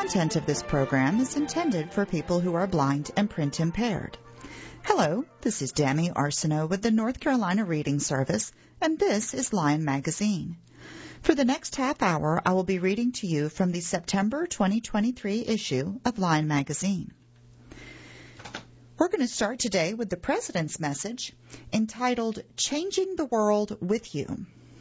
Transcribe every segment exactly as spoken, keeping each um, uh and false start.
content of this program is intended for people who are blind and print impaired. Hello, this is Dami Arsenault with the North Carolina Reading Service, and this is Lion Magazine. For the next half hour, I will be reading to you from the September twenty twenty-three issue of Lion Magazine. We're going to start today with the President's message entitled, Changing the World with You.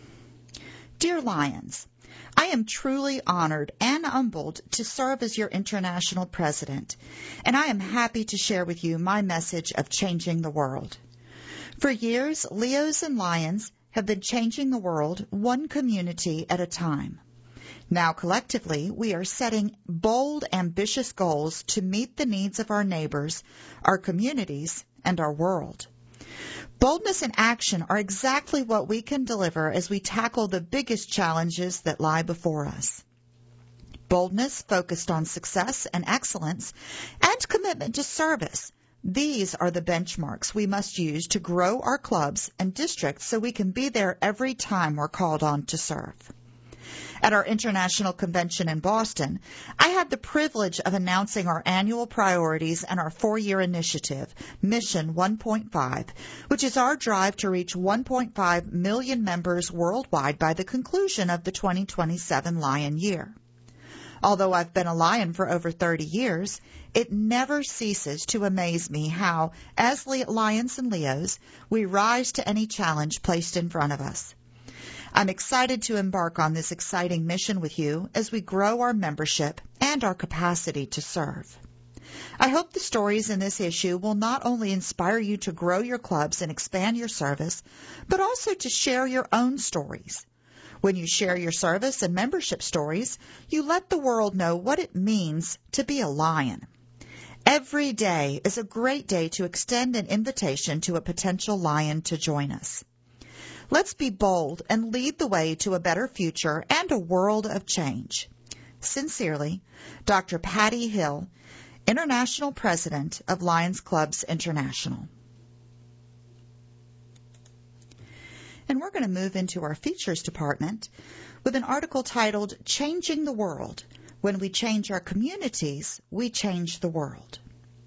Dear Lions, I am truly honored and humbled to serve as your international president, and I am happy to share with you my message of changing the world. For years, Leos and Lions have been changing the world one community at a time. Now, collectively, we are setting bold, ambitious goals to meet the needs of our neighbors, our communities, and our world. Boldness and action are exactly what we can deliver as we tackle the biggest challenges that lie before us. Boldness focused on success and excellence, and commitment to service. These are the benchmarks we must use to grow our clubs and districts so we can be there every time we're called on to serve. At our international convention in Boston, I had the privilege of announcing our annual priorities and our four-year initiative, Mission one point five, which is our drive to reach one point five million members worldwide by the conclusion of the twenty twenty-seven Lion Year. Although I've been a Lion for over thirty years, it never ceases to amaze me how, as Lions and Leos, we rise to any challenge placed in front of us. I'm excited to embark on this exciting mission with you as we grow our membership and our capacity to serve. I hope the stories in this issue will not only inspire you to grow your clubs and expand your service, but also to share your own stories. When you share your service and membership stories, you let the world know what it means to be a Lion. Every day is a great day to extend an invitation to a potential Lion to join us. Let's be bold and lead the way to a better future and a world of change. Sincerely, Doctor Patty Hill, International President of Lions Clubs International. And we're going to move into our features department with an article titled, Changing the World. When we change our communities, we change the world.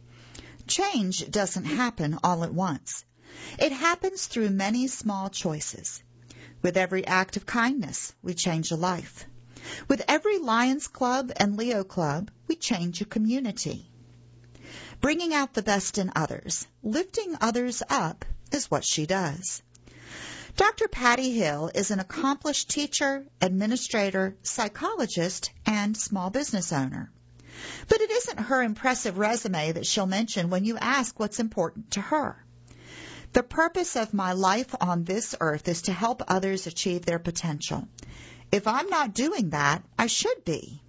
Change doesn't happen all at once. It happens through many small choices. With every act of kindness, we change a life. With every Lions Club and Leo Club, we change a community. Bringing out the best in others, lifting others up, is what she does. Doctor Patty Hill is an accomplished teacher, administrator, psychologist, and small business owner. But it isn't her impressive resume that she'll mention when you ask what's important to her. The purpose of my life on this earth is to help others achieve their potential. If I'm not doing that, I should be.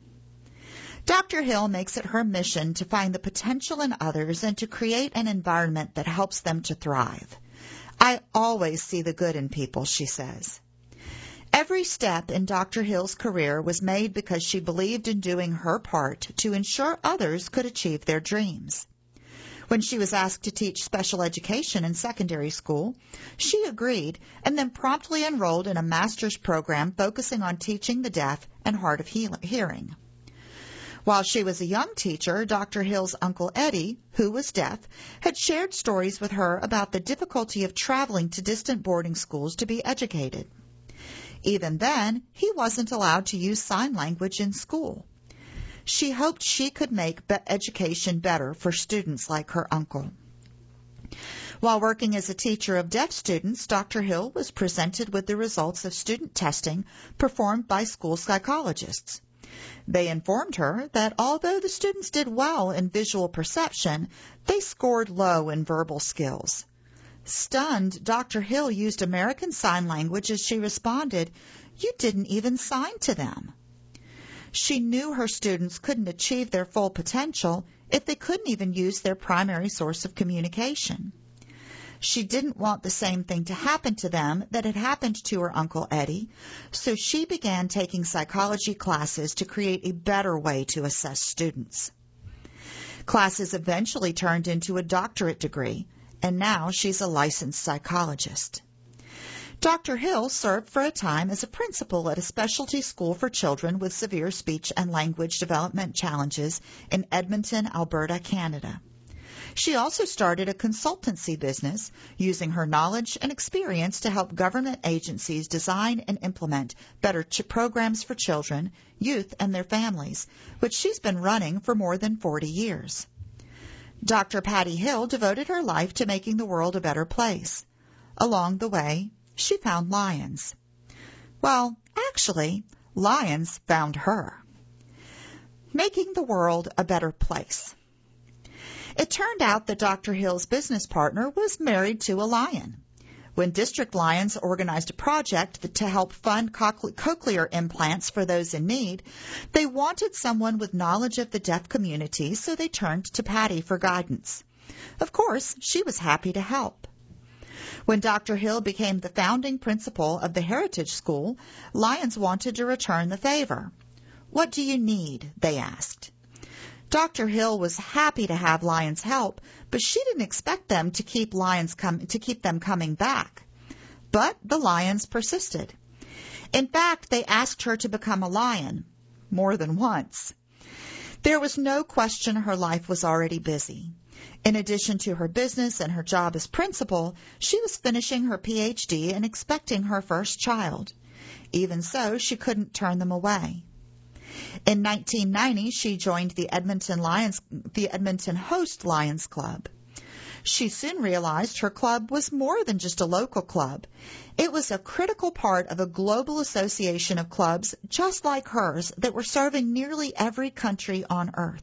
Doctor Hill makes it her mission to find the potential in others and to create an environment that helps them to thrive. I always see the good in people, she says. Every step in Doctor Hill's career was made because she believed in doing her part to ensure others could achieve their dreams. When she was asked to teach special education in secondary school, she agreed and then promptly enrolled in a master's program focusing on teaching the deaf and hard of hearing. While she was a young teacher, Doctor Hill's Uncle Eddie, who was deaf, had shared stories with her about the difficulty of traveling to distant boarding schools to be educated. Even then, he wasn't allowed to use sign language in school. She hoped she could make education better for students like her uncle. While working as a teacher of deaf students, Doctor Hill was presented with the results of student testing performed by school psychologists. They informed her that although the students did well in visual perception, they scored low in verbal skills. Stunned, Doctor Hill used American Sign Language as she responded, "You didn't even sign to them." She knew her students couldn't achieve their full potential if they couldn't even use their primary source of communication. She didn't want the same thing to happen to them that had happened to her Uncle Eddie, so she began taking psychology classes to create a better way to assess students. Classes eventually turned into a doctorate degree, and now she's a licensed psychologist. Doctor Hill served for a time as a principal at a specialty school for children with severe speech and language development challenges in Edmonton, Alberta, Canada. She also started a consultancy business using her knowledge and experience to help government agencies design and implement better ch- programs for children, youth, and their families, which she's been running for more than forty years. Doctor Patty Hill devoted her life to making the world a better place. Along the way, she found Lions. Well, actually, Lions found her. Making the world a better place. It turned out that Doctor Hill's business partner was married to a lion. When District Lions organized a project to help fund cochlear implants for those in need, they wanted someone with knowledge of the deaf community, so they turned to Patty for guidance. Of course, she was happy to help. When Doctor Hill became the founding principal of the Heritage School, Lions wanted to return the favor. "What do you need?" they asked. Doctor Hill was happy to have Lions help, but she didn't expect them to keep Lions com- to keep them coming back. But the Lions persisted. In fact, they asked her to become a lion more than once. There was no question her life was already busy. In addition to her business and her job as principal, she was finishing her P H D and expecting her first child. Even so, she couldn't turn them away. In nineteen ninety, she joined the Edmonton Lions, the Edmonton Host Lions Club. She soon realized her club was more than just a local club. It was a critical part of a global association of clubs just like hers that were serving nearly every country on earth.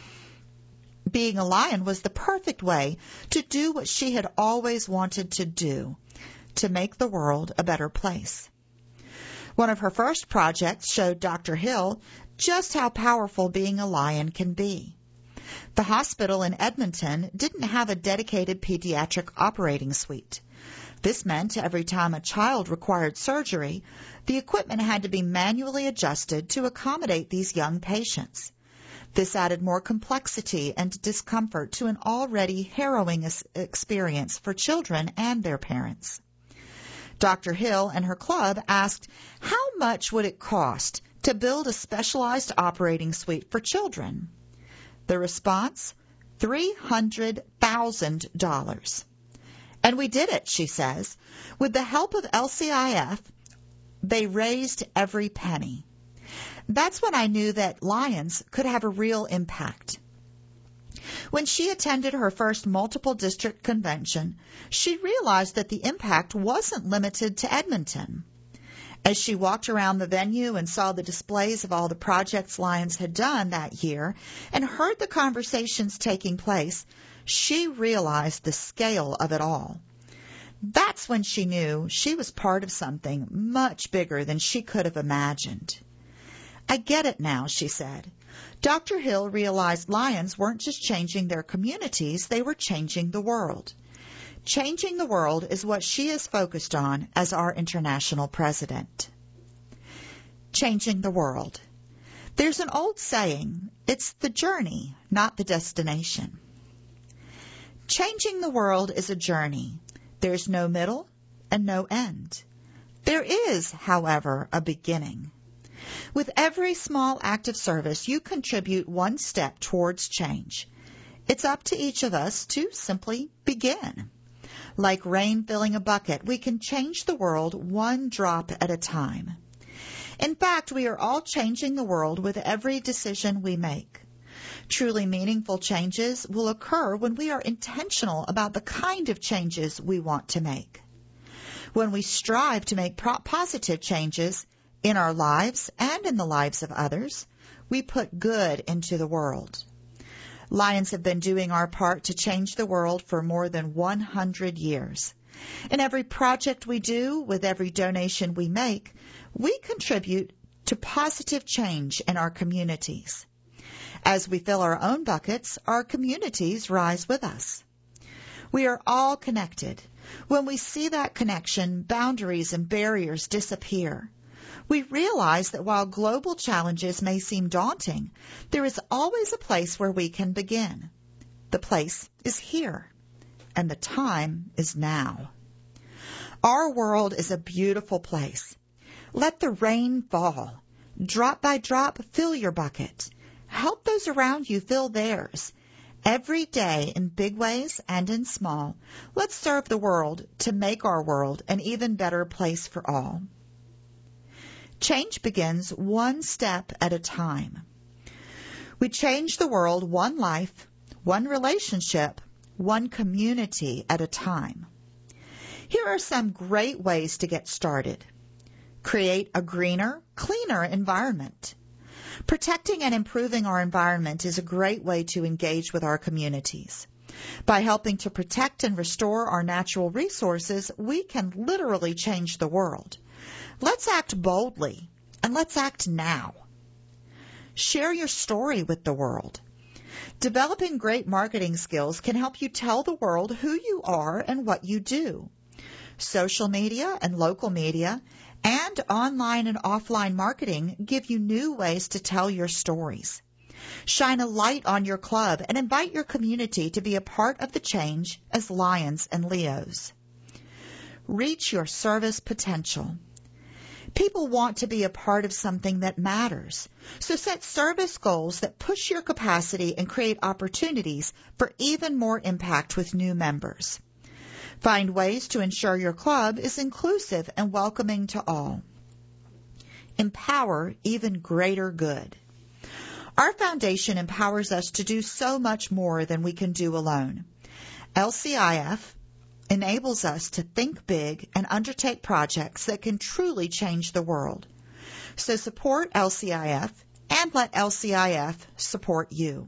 Being a lion was the perfect way to do what she had always wanted to do, to make the world a better place. One of her first projects showed Doctor Hill just how powerful being a lion can be. The hospital in Edmonton didn't have a dedicated pediatric operating suite. This meant every time a child required surgery, the equipment had to be manually adjusted to accommodate these young patients. This added more complexity and discomfort to an already harrowing experience for children and their parents. Doctor Hill and her club asked, how much would it cost to build a specialized operating suite for children? The response, three hundred thousand dollars. And we did it, she says. With the help of L C I F, they raised every penny. That's when I knew that Lions could have a real impact. When she attended her first multiple district convention, she realized that the impact wasn't limited to Edmonton. As she walked around the venue and saw the displays of all the projects Lions had done that year and heard the conversations taking place, she realized the scale of it all. That's when she knew she was part of something much bigger than she could have imagined. I get it now, she said. Doctor Hill realized Lions weren't just changing their communities, they were changing the world. Changing the world is what she is focused on as our international president. Changing the world. There's an old saying, it's the journey, not the destination. Changing the world is a journey. There's no middle and no end. There is, however, a beginning. With every small act of service, you contribute one step towards change. It's up to each of us to simply begin. Like rain filling a bucket, we can change the world one drop at a time. In fact, we are all changing the world with every decision we make. Truly meaningful changes will occur when we are intentional about the kind of changes we want to make. When we strive to make pro- positive changes in our lives and in the lives of others, we put good into the world. Lions have been doing our part to change the world for more than one hundred years. In every project we do, with every donation we make, we contribute to positive change in our communities. As we fill our own buckets, our communities rise with us. We are all connected. When we see that connection, boundaries and barriers disappear. We realize that while global challenges may seem daunting, there is always a place where we can begin. The place is here, and the time is now. Our world is a beautiful place. Let the rain fall. Drop by drop, fill your bucket. Help those around you fill theirs. Every day, in big ways and in small, let's serve the world to make our world an even better place for all. Change begins one step at a time. We change the world one life, one relationship, one community at a time. Here are some great ways to get started. Create a greener, cleaner environment. Protecting and improving our environment is a great way to engage with our communities. By helping to protect and restore our natural resources, we can literally change the world. Let's act boldly, and let's act now. Share your story with the world. Developing great marketing skills can help you tell the world who you are and what you do. Social media and local media and online and offline marketing give you new ways to tell your stories. Shine a light on your club and invite your community to be a part of the change as Lions and Leos. Reach your service potential. People want to be a part of something that matters, so set service goals that push your capacity and create opportunities for even more impact with new members. Find ways to ensure your club is inclusive and welcoming to all. Empower even greater good. Our foundation empowers us to do so much more than we can do alone. L C I F enables us to think big and undertake projects that can truly change the world. So support L C I F and let L C I F support you.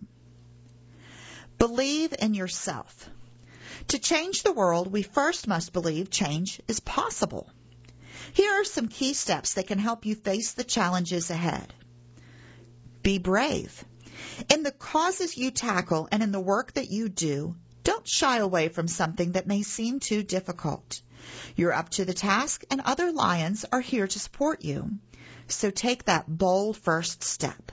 Believe in yourself. To change the world, we first must believe change is possible. Here are some key steps that can help you face the challenges ahead. Be brave. In the causes you tackle and in the work that you do, don't shy away from something that may seem too difficult. You're up to the task, and other Lions are here to support you. So take that bold first step.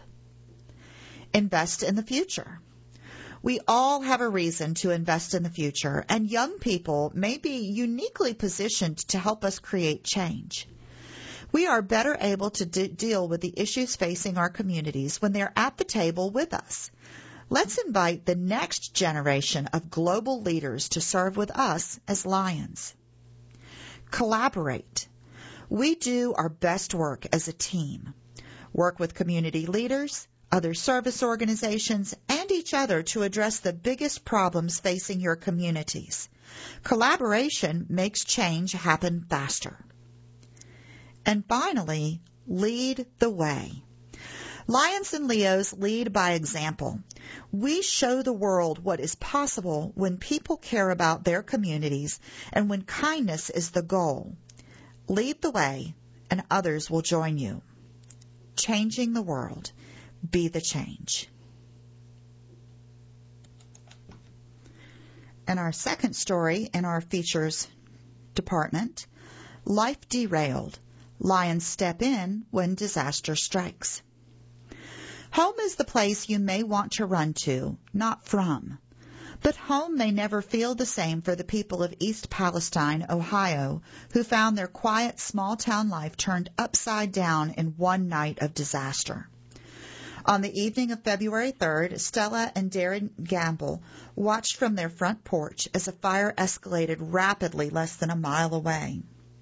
Invest in the future. We all have a reason to invest in the future, and young people may be uniquely positioned to help us create change. We are better able to de- deal with the issues facing our communities when they're at the table with us. Let's invite the next generation of global leaders to serve with us as Lions. Collaborate. We do our best work as a team. Work with community leaders, other service organizations, and each other to address the biggest problems facing your communities. Collaboration makes change happen faster. And finally, lead the way. Lions and Leos lead by example. We show the world what is possible when people care about their communities and when kindness is the goal. Lead the way, and others will join you. Changing the world. Be the change. And our second story in our features department, Life Derailed. Lions step in when disaster strikes. Home is the place you may want to run to, not from. But home may never feel the same for the people of East Palestine, Ohio, who found their quiet small-town life turned upside down in one night of disaster. On the evening of February third, Stella and Darren Gamble watched from their front porch as a fire escalated rapidly less than a mile away.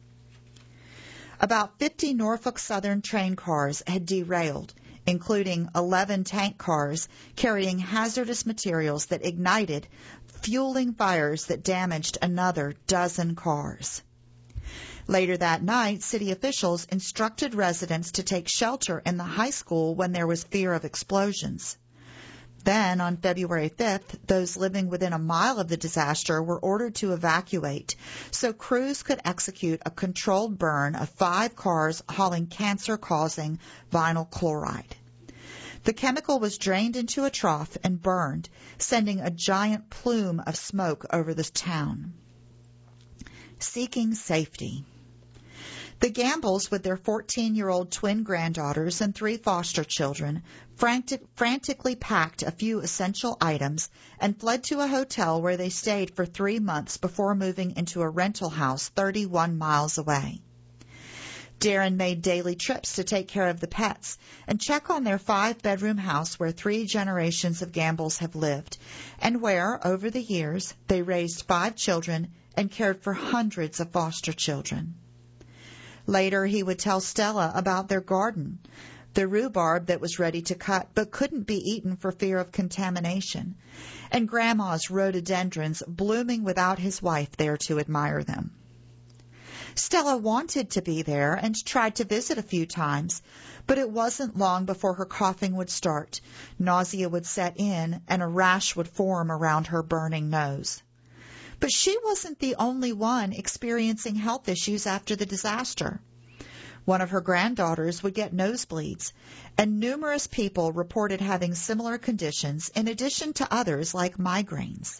About fifty Norfolk Southern train cars had derailed, including eleven tank cars carrying hazardous materials that ignited, fueling fires that damaged another dozen cars. Later that night, city officials instructed residents to take shelter in the high school when there was fear of explosions. Then, on February fifth, those living within a mile of the disaster were ordered to evacuate so crews could execute a controlled burn of five cars hauling cancer-causing vinyl chloride. The chemical was drained into a trough and burned, sending a giant plume of smoke over the town. Seeking safety. The Gambles, with their fourteen-year-old twin granddaughters and three foster children, frantic, frantically packed a few essential items and fled to a hotel where they stayed for three months before moving into a rental house thirty-one miles away. Darren made daily trips to take care of the pets and check on their five-bedroom house where three generations of Gambles have lived, and where, over the years, they raised five children and cared for hundreds of foster children. Later, he would tell Stella about their garden, the rhubarb that was ready to cut but couldn't be eaten for fear of contamination, and Grandma's rhododendrons blooming without his wife there to admire them. Stella wanted to be there and tried to visit a few times, but it wasn't long before her coughing would start, nausea would set in, and a rash would form around her burning nose. But she wasn't the only one experiencing health issues after the disaster. One of her granddaughters would get nosebleeds, and numerous people reported having similar conditions in addition to others like migraines.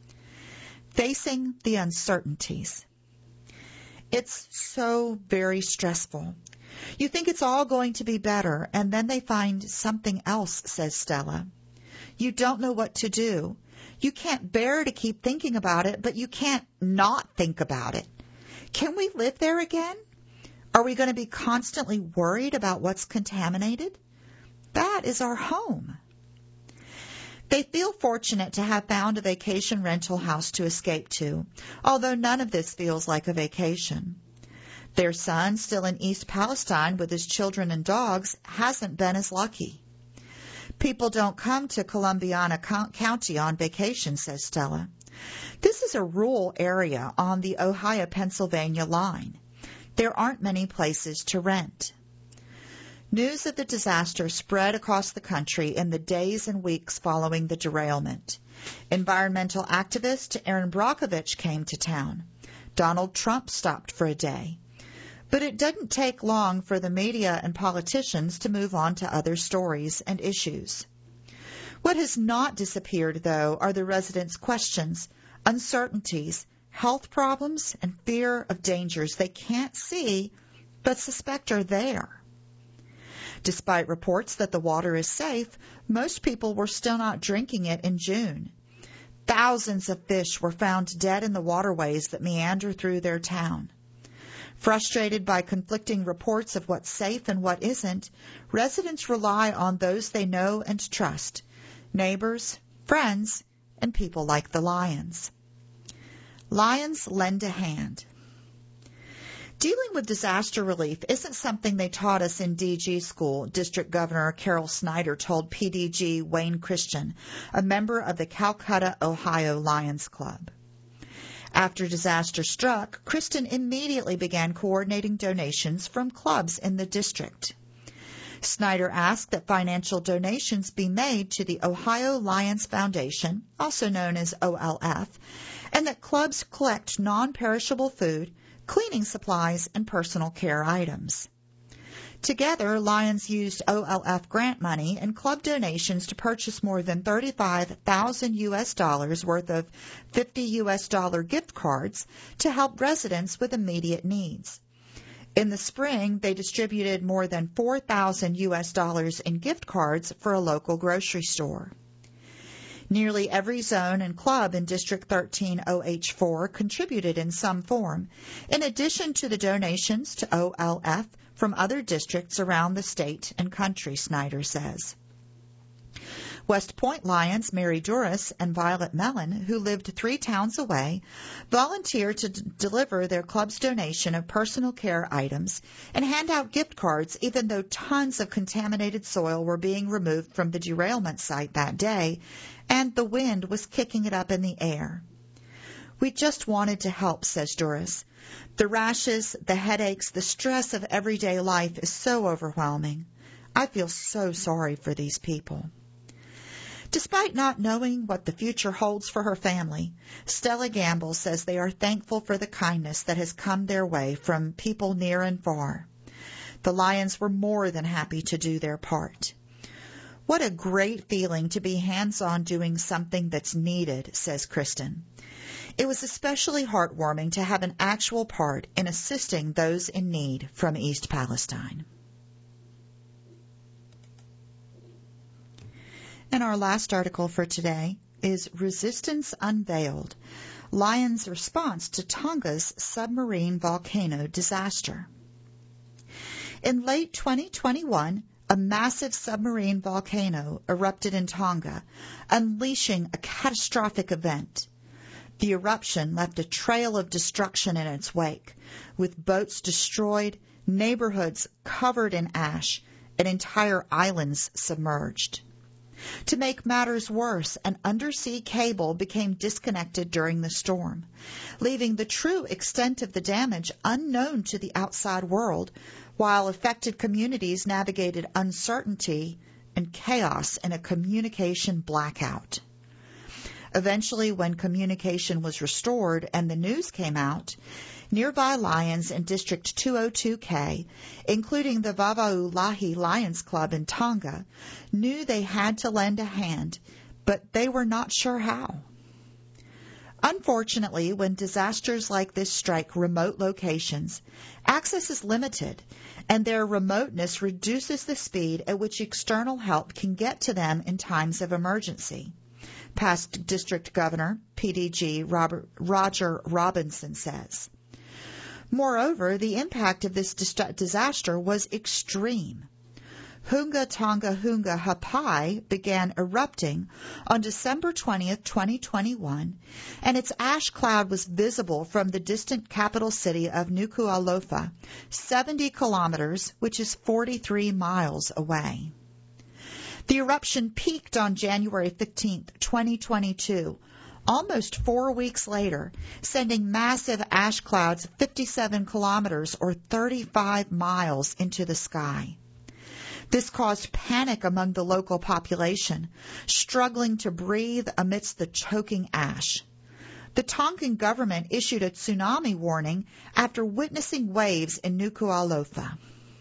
Facing the uncertainties. It's so very stressful. You think it's all going to be better, and then they find something else, says Stella. You don't know what to do. You can't bear to keep thinking about it, but you can't not think about it. Can we live there again? Are we going to be constantly worried about what's contaminated? That is our home. They feel fortunate to have found a vacation rental house to escape to, although none of this feels like a vacation. Their son, still in East Palestine with his children and dogs, hasn't been as lucky. People don't come to Columbiana County on vacation, says Stella. This is a rural area on the Ohio-Pennsylvania line. There aren't many places to rent. News of the disaster spread across the country in the days and weeks following the derailment. Environmental activist Erin Brockovich came to town. Donald Trump stopped for a day. But it didn't take long for the media and politicians to move on to other stories and issues. What has not disappeared, though, are the residents' questions, uncertainties, health problems, and fear of dangers they can't see but suspect are there. Despite reports that the water is safe, most people were still not drinking it in June. Thousands of fish were found dead in the waterways that meander through their town. Frustrated by conflicting reports of what's safe and what isn't, residents rely on those they know and trust, neighbors, friends, and people like the Lions. Lions lend a hand. Dealing with disaster relief isn't something they taught us in D G school, District Governor Carol Snyder told P D G Wayne Christian, a member of the Calcutta, Ohio Lions Club. After disaster struck, Kristen immediately began coordinating donations from clubs in the district. Snyder asked that financial donations be made to the Ohio Lions Foundation, also known as O L F, and that clubs collect non-perishable food, cleaning supplies, and personal care items. Together, Lions used O L F grant money and club donations to purchase more than thirty-five thousand U S dollars worth of fifty U S dollar gift cards to help residents with immediate needs. In the spring, they distributed more than four thousand U S dollars in gift cards for a local grocery store. Nearly every zone and club in District thirteen O H four contributed in some form, in addition to the donations to O L F from other districts around the state and country, Snyder says. West Point Lions Mary Duras and Violet Mellon, who lived three towns away, volunteered to d- deliver their club's donation of personal care items and hand out gift cards even though tons of contaminated soil were being removed from the derailment site that day and the wind was kicking it up in the air. We just wanted to help, says Duras. The rashes, the headaches, the stress of everyday life is so overwhelming. I feel so sorry for these people. Despite not knowing what the future holds for her family, Stella Gamble says they are thankful for the kindness that has come their way from people near and far. The Lions were more than happy to do their part. What a great feeling to be hands-on doing something that's needed, says Kristen. It was especially heartwarming to have an actual part in assisting those in need from East Palestine. And our last article for today is Resistance Unveiled, Lion's Response to Tonga's Submarine Volcano Disaster. In late twenty twenty-one, a massive submarine volcano erupted in Tonga, unleashing a catastrophic event. The eruption left a trail of destruction in its wake, with boats destroyed, neighborhoods covered in ash, and entire islands submerged. To make matters worse, an undersea cable became disconnected during the storm, leaving the true extent of the damage unknown to the outside world, while affected communities navigated uncertainty and chaos in a communication blackout. Eventually, when communication was restored and the news came out, nearby Lions in District two oh two K, including the Vavaulahi Lions Club in Tonga, knew they had to lend a hand, but they were not sure how. Unfortunately, when disasters like this strike remote locations, access is limited, and their remoteness reduces the speed at which external help can get to them in times of emergency. Past District Governor, P D G Robert, Roger Robinson says. Moreover, the impact of this dis- disaster was extreme. Hunga Tonga Hunga Hapai began erupting on December twentieth, twenty twenty-one, and its ash cloud was visible from the distant capital city of Nuku'alofa, seventy kilometers, which is forty-three miles away. The eruption peaked on January fifteenth, twenty twenty-two, almost four weeks later, sending massive ash clouds fifty-seven kilometers or thirty-five miles into the sky. This caused panic among the local population, struggling to breathe amidst the choking ash. The Tongan government issued a tsunami warning after witnessing waves in Nuku'alofa.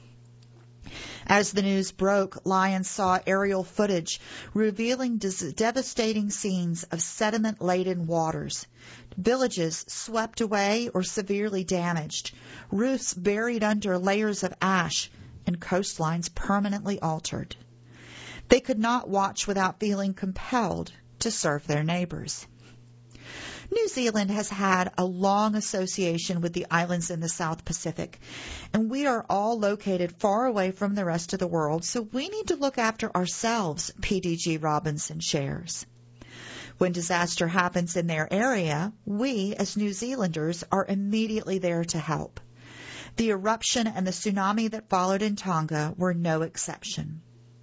As the news broke, Lions saw aerial footage revealing des- devastating scenes of sediment-laden waters, villages swept away or severely damaged, roofs buried under layers of ash, and coastlines permanently altered. They could not watch without feeling compelled to serve their neighbors. New Zealand has had a long association with the islands in the South Pacific, and we are all located far away from the rest of the world, so we need to look after ourselves, P D G Robinson shares. When disaster happens in their area, we, as New Zealanders, are immediately there to help. The eruption and the tsunami that followed in Tonga were no exception.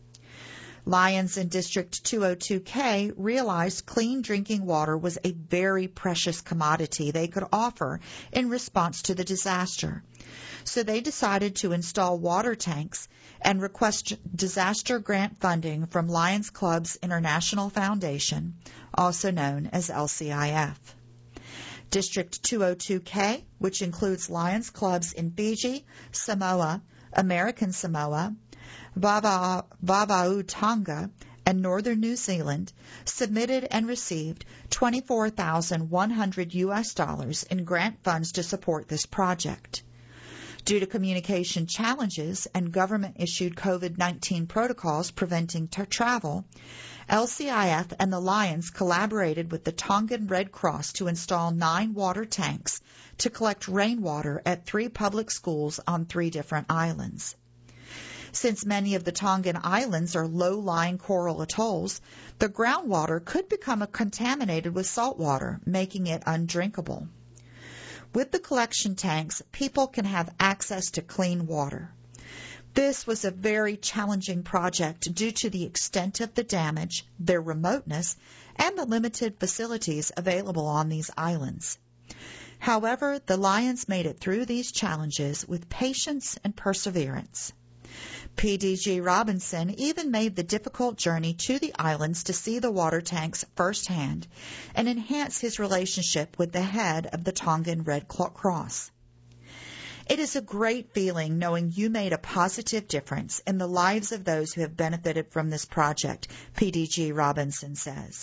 Lions in District two oh two K realized clean drinking water was a very precious commodity they could offer in response to the disaster. So they decided to install water tanks and request disaster grant funding from Lions Clubs International Foundation, also known as L C I F. District two oh two K, which includes Lions Clubs in Fiji, Samoa, American Samoa, Vava, Vava'u Tonga, and northern New Zealand, submitted and received twenty-four thousand one hundred U S dollars in grant funds to support this project. Due to communication challenges and government-issued COVID nineteen protocols preventing t- travel, L C I F and the Lions collaborated with the Tongan Red Cross to install nine water tanks to collect rainwater at three public schools on three different islands. Since many of the Tongan islands are low-lying coral atolls, the groundwater could become contaminated with salt water, making it undrinkable. With the collection tanks, people can have access to clean water. This was a very challenging project due to the extent of the damage, their remoteness, and the limited facilities available on these islands. However, the Lions made it through these challenges with patience and perseverance. P D G Robinson even made the difficult journey to the islands to see the water tanks firsthand and enhance his relationship with the head of the Tongan Red Cross. It is a great feeling knowing you made a positive difference in the lives of those who have benefited from this project, P D G Robinson says.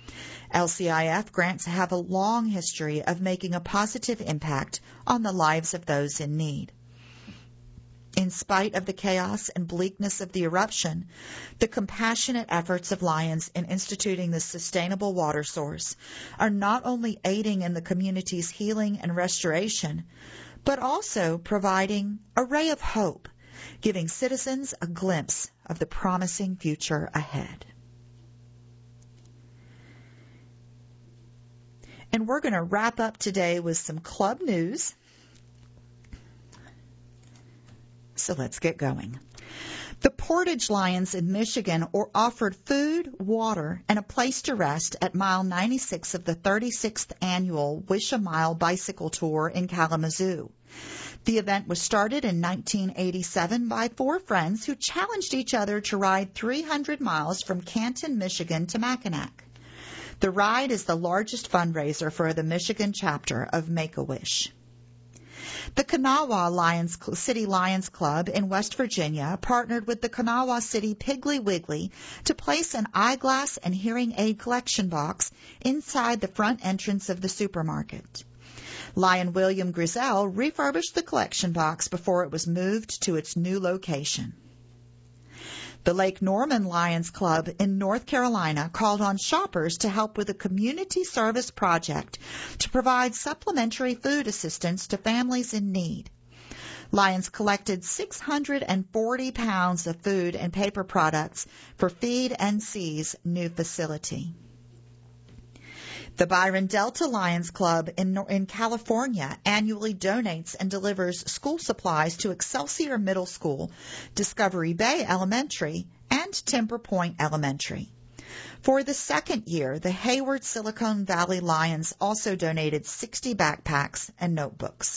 L C I F grants have a long history of making a positive impact on the lives of those in need. In spite of the chaos and bleakness of the eruption, the compassionate efforts of Lions in instituting this sustainable water source are not only aiding in the community's healing and restoration, but also providing a ray of hope, giving citizens a glimpse of the promising future ahead. And we're going to wrap up today with some club news. So let's get going. The Portage Lions in Michigan are offered food, water, and a place to rest at mile ninety-six of the thirty-sixth annual Wish a Mile bicycle tour in Kalamazoo. The event was started in nineteen eighty-seven by four friends who challenged each other to ride three hundred miles from Canton, Michigan to Mackinac. The ride is the largest fundraiser for the Michigan chapter of Make-A-Wish. The Kanawha Lions, City Lions Club in West Virginia partnered with the Kanawha City Piggly Wiggly to place an eyeglass and hearing aid collection box inside the front entrance of the supermarket. Lion William Griselle refurbished the collection box before it was moved to its new location. The Lake Norman Lions Club in North Carolina called on shoppers to help with a community service project to provide supplementary food assistance to families in need. Lions collected six hundred forty pounds of food and paper products for Feed N C's new facility. The Byron Delta Lions Club in, in California annually donates and delivers school supplies to Excelsior Middle School, Discovery Bay Elementary, and Timber Point Elementary. For the second year, the Hayward Silicon Valley Lions also donated sixty backpacks and notebooks.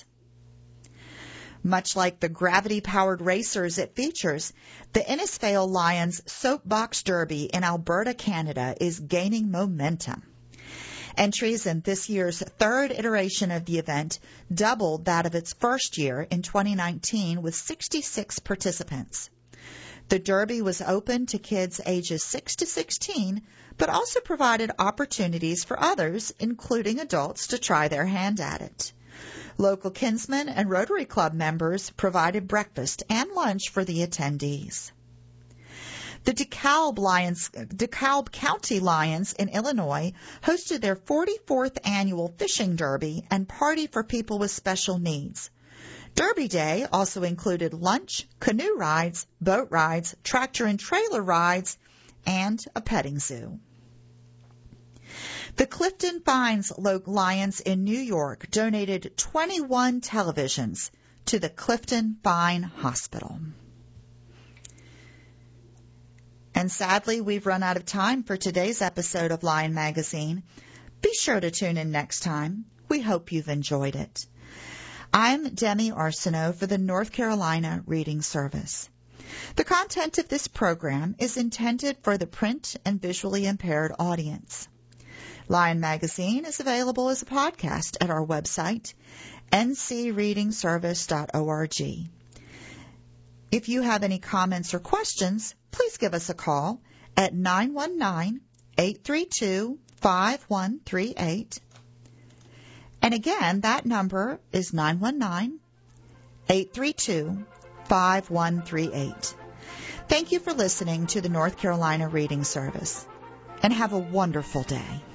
Much like the gravity-powered racers it features, the Innisfail Lions Soapbox Derby in Alberta, Canada is gaining momentum. Entries in this year's third iteration of the event doubled that of its first year in twenty nineteen with sixty-six participants. The Derby was open to kids ages six to sixteen, but also provided opportunities for others, including adults, to try their hand at it. Local Kinsmen and Rotary Club members provided breakfast and lunch for the attendees. The DeKalb Lions, DeKalb County Lions in Illinois hosted their forty-fourth annual fishing derby and party for people with special needs. Derby Day also included lunch, canoe rides, boat rides, tractor and trailer rides, and a petting zoo. The Clifton Fines Lions in New York donated twenty-one televisions to the Clifton Fine Hospital. And sadly, we've run out of time for today's episode of Lion Magazine. Be sure to tune in next time. We hope you've enjoyed it. I'm Demi Arsenault for the North Carolina Reading Service. The content of this program is intended for the print and visually impaired audience. Lion Magazine is available as a podcast at our website, n c reading service dot org. If you have any comments or questions, please give us a call at nine one nine, eight three two, five one three eight. And again, that number is nine one nine, eight three two, five one three eight. Thank you for listening to the North Carolina Reading Service, and have a wonderful day.